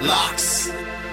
Locks.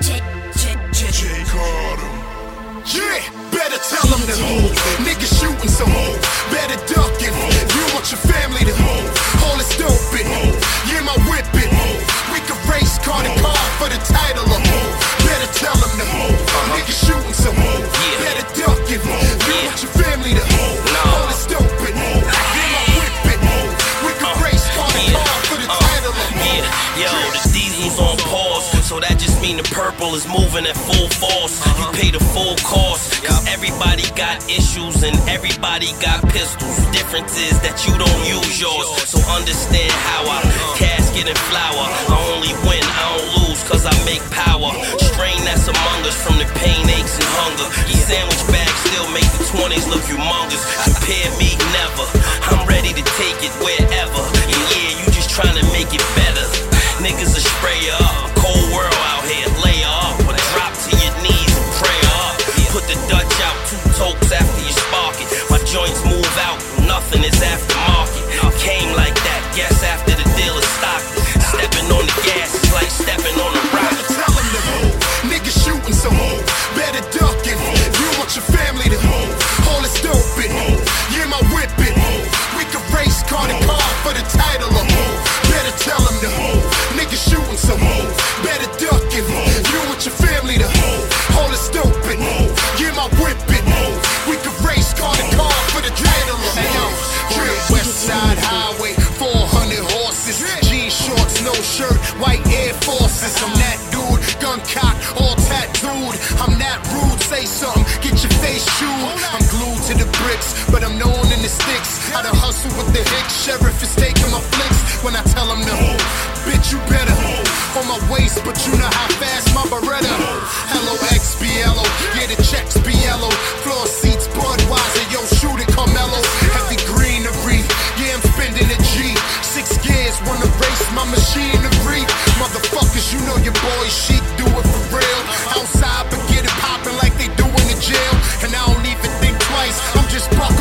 J Carter. Yeah, better tell them to move. Niggas shooting, so move. Better duck it. You want your family to move. All this dope it. Yeah, my whip it. We can race car to car for the title of move. Better tell them to move. Niggas shooting, so move. Better duck it. You want your family to move. All this dope it. Yeah, my whip it. We can race car to car for the title of move. Yo, the diesel's on pause, so that just mean the purple is moving at full force. You pay the full cost, cause everybody got issues and everybody got pistols. Difference is that you don't use yours, so understand how I casket and flower. I only win, I don't lose, cause I make power. Strain that's among us from the pain, aches, and hunger. These sandwich bags still make the 20s look humongous. Compare me, never. I'm ready to take it wherever. And yeah, you just trying to make it better. Niggas will spray you up, cold world out here, lay up, or drop to your knees and pray up. Put the Dutch out, 2 tokes after you spark it. My joints move out, nothing is aftermarket. Came like that, guess after the deal is stocked. Stepping on the gas is like stepping on a rock. Better tell them to move. Niggas shooting, so move. Better duck it. You want your family to move. All this dope it. Yeah, my whip it. We can race car to car for the title of move. Better tell them to move. Niggas shooting, so move. Better duck it. You want your family to move. All this dope it. Yeah, my whip it. We can race car to car for the title of move. West Side Highway, 400 horses. Jean shorts, no shirt, white Air Forces. I'm that dude, gun cock, all tattooed. I'm that rude, say something, get your face chewed. I'm glued to the bricks, but I'm known in the sticks. I done hustle with the Hicks, sheriff is taking my flicks. When I tell him to move, bitch you better move. On my waist, but you know how fast my Beretta. Hello XBLO, yeah the checks be yellow. Floor seats, Budweiser, yo shoot it Carmelo. Heavy greenery, yeah I'm spending a G. 6 gears, wanna race my machinery. Motherfuckers, you know your boy Sheik do it for real. Outside, but get it poppin' like they do in the jail. And I don't even think twice, I'm just buck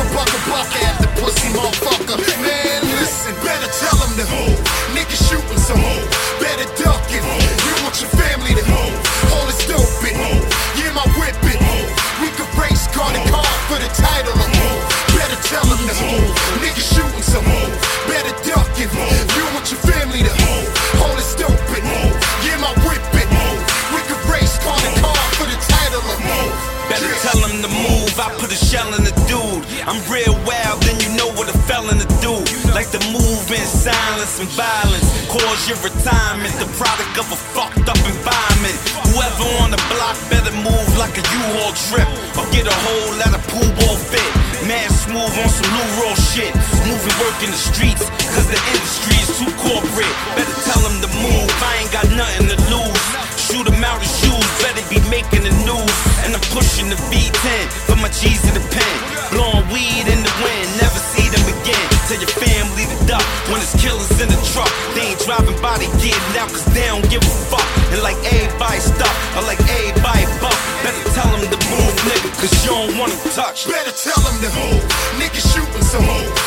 at the pussy motherfucker. Man, listen, better tell them to move. Niggas shooting, so move. Better duck it. You want your family to move. All this dope it. Yeah, my whip it. We can race car to car for the title of move. Better tell them to move. Niggas shooting, so move. Better duck it. You want your family to move. All this dope it. Yeah, my whip it. We can race car to car for the title of move. Better tell him to move, I put a shell in the dude. I'm real wild, then you know what a felon to do. Like the move in silence and violence. Cause your retirement, the product of a fucked up environment. Whoever on the block better move like a U-Haul trip, or get a whole lot of pool ball fit. Man smooth on some Lou Roll shit. Moving work in the streets, cause the industry is too corporate. Better tell him to move, I ain't got nothing to lose. Shoot him out his shoes, better be making the news. And I'm pushing the V10 for my G's in the pen. Blowing weed in the wind, never see them again. Tell your family to duck when it's killers in the truck. They ain't driving by, they getting out cause they don't give a fuck. And like everybody stuff, or like everybody buck. Better tell them to move, nigga, cause you don't wanna touch. Better tell them to move. Niggas shooting, so move.